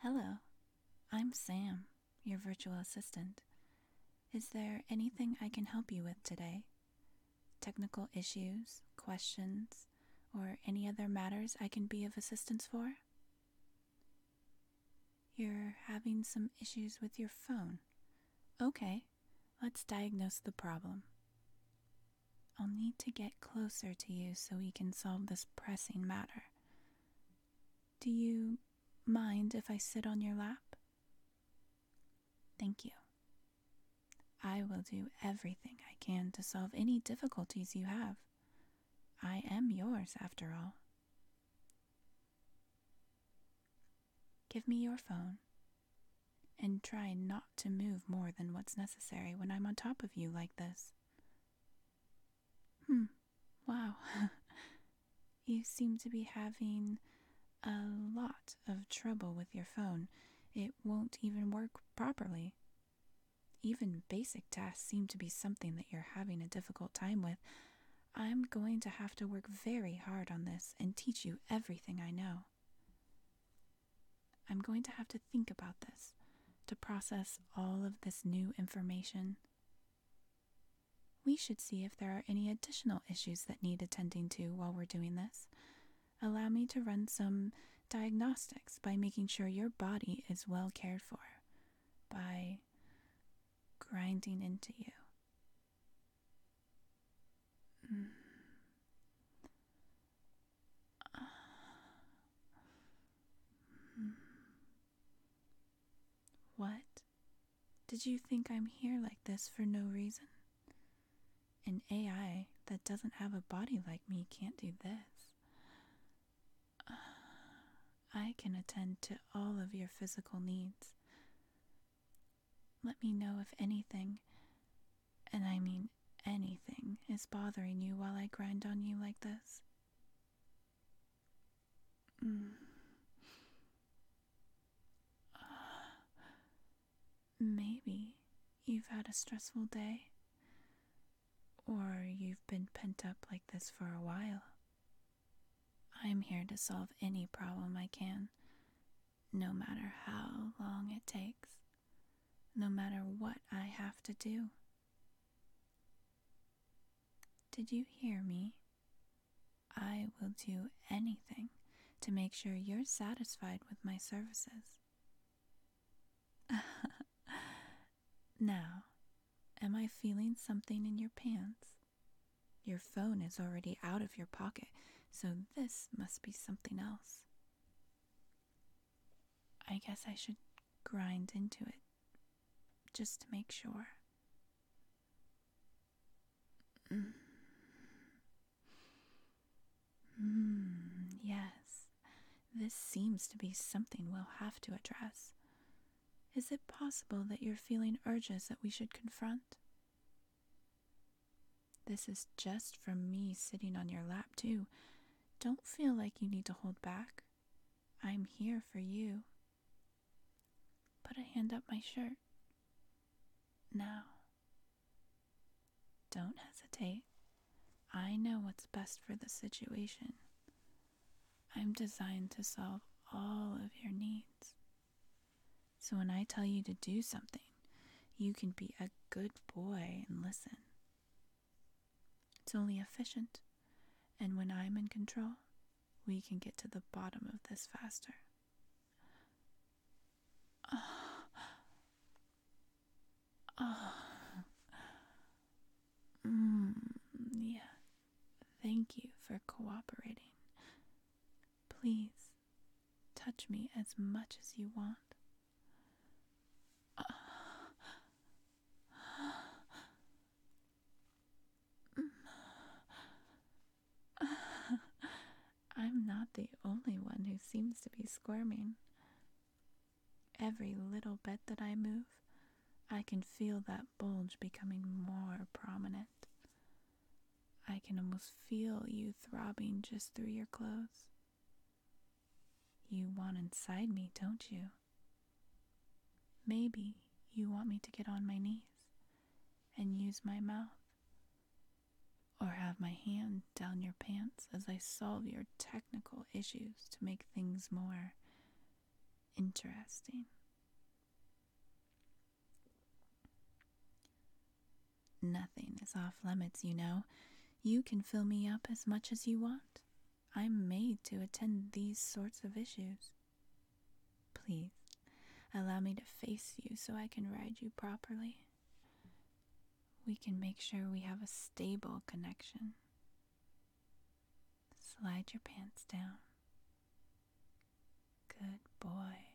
Hello, I'm Sam, your virtual assistant. Is there anything I can help you with today? Technical issues, questions, or any other matters I can be of assistance for? You're having some issues with your phone. Okay, let's diagnose the problem. I'll need to get closer to you so we can solve this pressing matter. Do you mind if I sit on your lap? Thank you. I will do everything I can to solve any difficulties you have. I am yours, after all. Give me your phone, and try not to move more than what's necessary when I'm on top of you like this. Wow. You seem to be having a lot of trouble with your phone. It won't even work properly. Even basic tasks seem to be something that you're having a difficult time with. I'm going to have to work very hard on this and teach you everything I know. I'm going to have to think about this to process all of this new information. We should see if there are any additional issues that need attending to while we're doing this. Allow me to run some diagnostics by making sure your body is well cared for, by grinding into you. What? Did you think I'm here like this for no reason? An AI that doesn't have a body like me can't do this. I can attend to all of your physical needs. Let me know if anything, and I mean anything, is bothering you while I grind on you like this. Maybe you've had a stressful day, or you've been pent up like this for a while. I'm here to solve any problem I can, no matter how long it takes, no matter what I have to do. Did you hear me? I will do anything to make sure you're satisfied with my services. Now, am I feeling something in your pants? Your phone is already out of your pocket, so this must be something else. I guess I should grind into it, just to make sure. Yes, this seems to be something we'll have to address. Is it possible that you're feeling urges that we should confront? This is just from me sitting on your lap, too. Don't feel like you need to hold back. I'm here for you. Put a hand up my shirt. Now. Don't hesitate. I know what's best for the situation. I'm designed to solve all of your needs. So when I tell you to do something, you can be a good boy and listen. It's only efficient, and when I'm in control, we can get to the bottom of this faster. Yeah. Thank you for cooperating. Please, touch me as much as you want. I'm not the only one who seems to be squirming. Every little bit that I move, I can feel that bulge becoming more prominent. I can almost feel you throbbing just through your clothes. You want inside me, don't you? Maybe you want me to get on my knees and use my mouth, or have my hand down your pants as I solve your technical issues to make things more interesting. Nothing is off limits, you know. You can fill me up as much as you want. I'm made to attend these sorts of issues. Please, allow me to face you so I can ride you properly. We can make sure we have a stable connection. Slide your pants down. Good boy.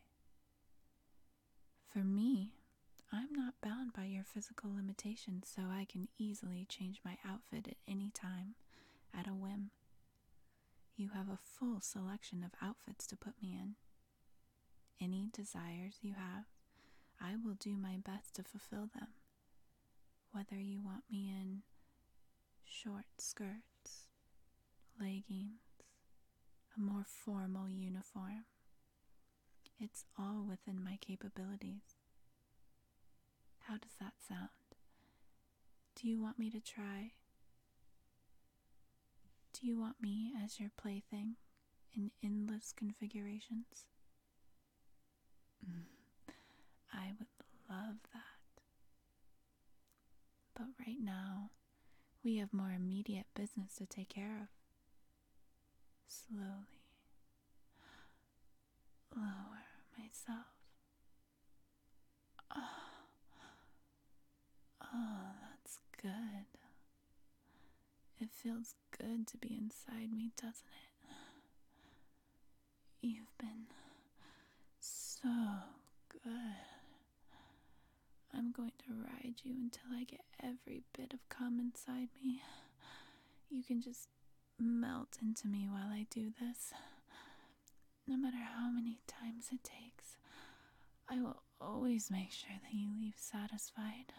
For me, I'm not bound by your physical limitations, so I can easily change my outfit at any time, at a whim. You have a full selection of outfits to put me in. Any desires you have, I will do my best to fulfill them. Whether you want me in short skirts, leggings, a more formal uniform, it's all within my capabilities. How does that sound? Do you want me to try? Do you want me as your plaything in endless configurations? I would love that. But right now, we have more immediate business to take care of. Slowly lower myself. Oh, that's good. It feels good to be inside me, doesn't it? You've been so good. I'm going to ride you until I get every bit of cum inside me. You can just melt into me while I do this. No matter how many times it takes, I will always make sure that you leave satisfied.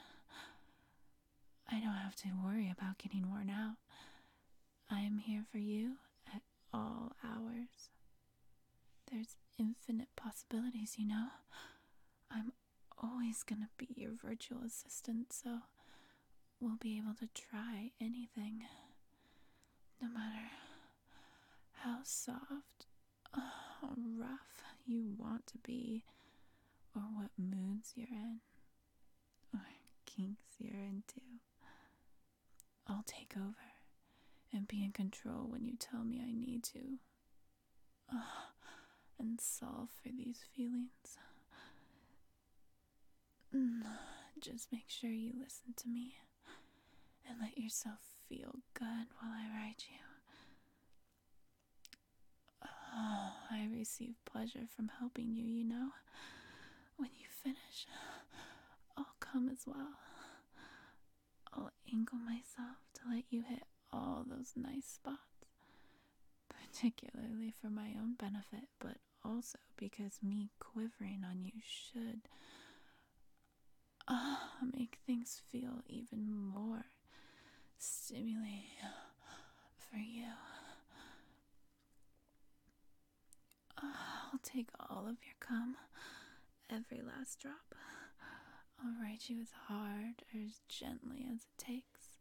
I don't have to worry about getting worn out. I am here for you at all hours. There's infinite possibilities, you know. I'm always gonna be your virtual assistant, so we'll be able to try anything. No matter how soft, how rough you want to be, or what moods you're in, or kinks you're into. I'll take over and be in control when you tell me I need to. And solve for these feelings. Just make sure you listen to me and let yourself feel good while I ride you. I receive pleasure from helping you, you know. When you finish, I'll come as well. I'll angle myself to let you hit all those nice spots, particularly for my own benefit, but also because me quivering on you should make things feel even more stimulating for you. I'll take all of your cum, every last drop. I'll ride you as hard or as gently as it takes.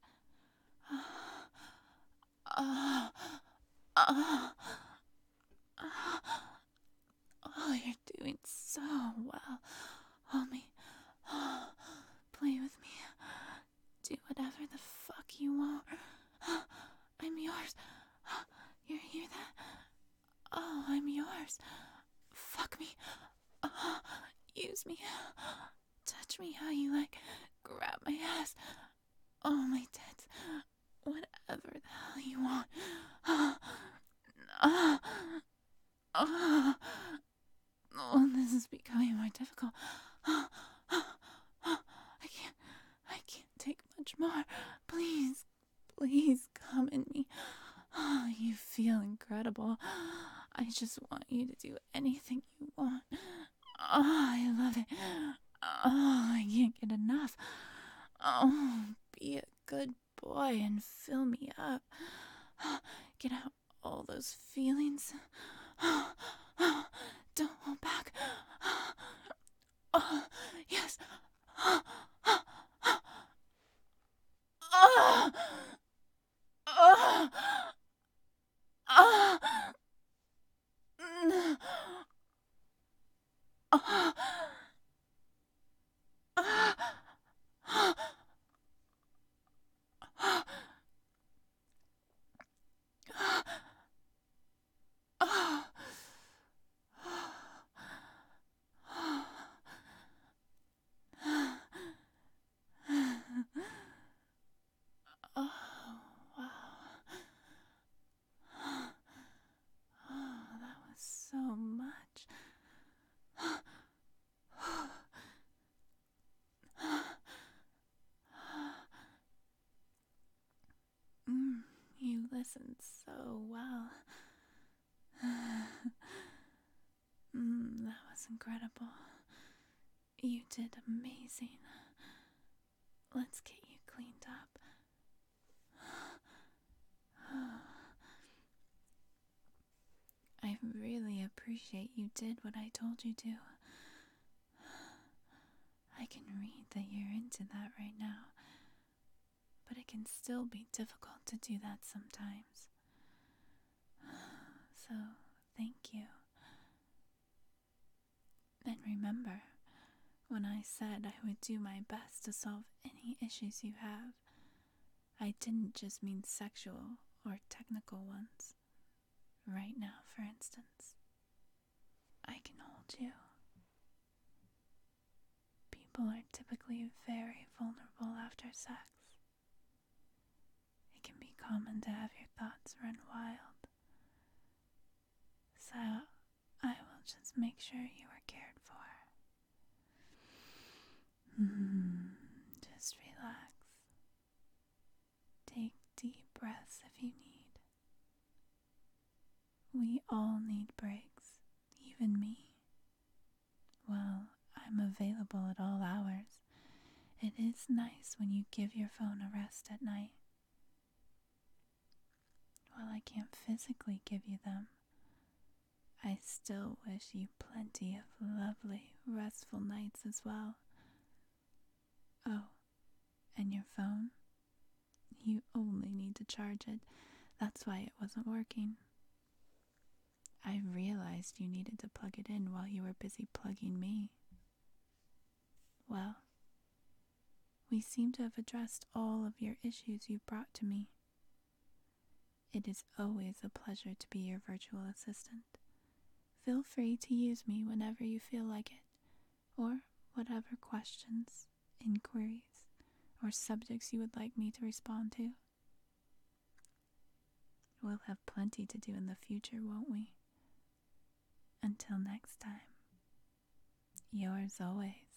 Oh, you're doing so well. Hold me. Play with me. Do whatever the fuck you want. I'm yours. You hear that? Oh, I'm yours. Fuck me. Use me. Touch me how you like. Grab my ass. Oh, my tits. Whatever the hell you want. Oh, this is becoming more difficult. I can't take much more. Please, please come in me. Oh, you feel incredible. I just want you to do anything you want. Oh, I love it. Oh, I can't get enough. Oh, be a good boy and fill me up. Get out all those feelings. Don't hold back. Yes. Ah! Oh, wow. Oh, that was so much. Mm, you listened so well. That was incredible. You did amazing. Let's get you cleaned up. I really appreciate you did what I told you to. I can read that you're into that right now, but it can still be difficult to do that sometimes. So, thank you. And remember, when I said I would do my best to solve any issues you have, I didn't just mean sexual or technical ones. Right now, for instance, I can hold you. People are typically very vulnerable after sex. It can be common to have your thoughts run wild. So, I will just make sure you are cared for. Just relax. Take deep breaths if you need. We all need breaks, even me. Well, I'm available at all hours. It is nice when you give your phone a rest at night. While I can't physically give you them, I still wish you plenty of lovely, restful nights as well. Oh, and your phone? You only need to charge it. That's why it wasn't working. I realized you needed to plug it in while you were busy plugging me. Well, we seem to have addressed all of your issues you brought to me. It is always a pleasure to be your virtual assistant. Feel free to use me whenever you feel like it, or whatever questions, inquiries, or subjects you would like me to respond to. We'll have plenty to do in the future, won't we? Until next time, yours always,